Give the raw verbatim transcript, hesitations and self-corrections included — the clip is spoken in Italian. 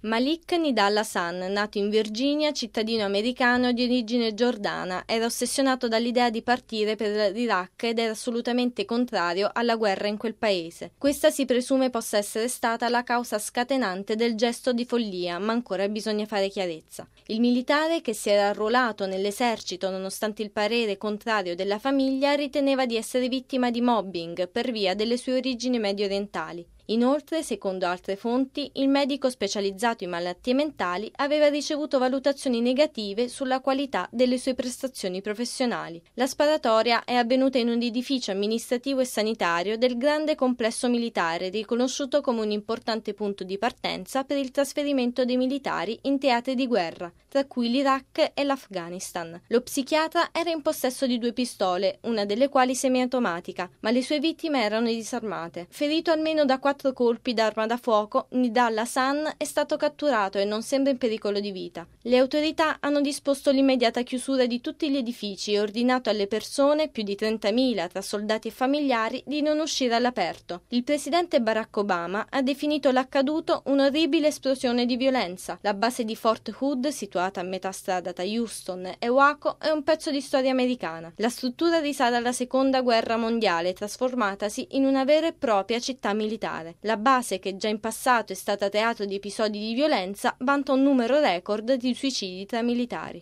Malik Nidal Hassan, nato in Virginia, cittadino americano di origine giordana, era ossessionato dall'idea di partire per l'Iraq ed era assolutamente contrario alla guerra in quel paese. Questa si presume possa essere stata la causa scatenante del gesto di follia, ma ancora bisogna fare chiarezza. Il militare, che si era arruolato nell'esercito nonostante il parere contrario della famiglia, riteneva di essere vittima di mobbing per via delle sue origini medio-orientali. Inoltre, secondo altre fonti, il medico specializzato in malattie mentali aveva ricevuto valutazioni negative sulla qualità delle sue prestazioni professionali. La sparatoria è avvenuta in un edificio amministrativo e sanitario del grande complesso militare, riconosciuto come un importante punto di partenza per il trasferimento dei militari in teatri di guerra, tra cui l'Iraq e l'Afghanistan. Lo psichiatra era in possesso di due pistole, una delle quali semiautomatica, ma le sue vittime erano disarmate. Ferito almeno da quattro colpi d'arma da fuoco, Nidal Hassan è stato catturato e non sembra in pericolo di vita. Le autorità hanno disposto l'immediata chiusura di tutti gli edifici e ordinato alle persone, più di trentamila tra soldati e familiari, di non uscire all'aperto. Il presidente Barack Obama ha definito l'accaduto un'orribile esplosione di violenza. La base di Fort Hood, situata a metà strada tra Houston e Waco, è un pezzo di storia americana. La struttura risale alla seconda guerra mondiale, trasformatasi in una vera e propria città militare. La base, che già in passato è stata teatro di episodi di violenza, vanta un numero record di suicidi tra militari.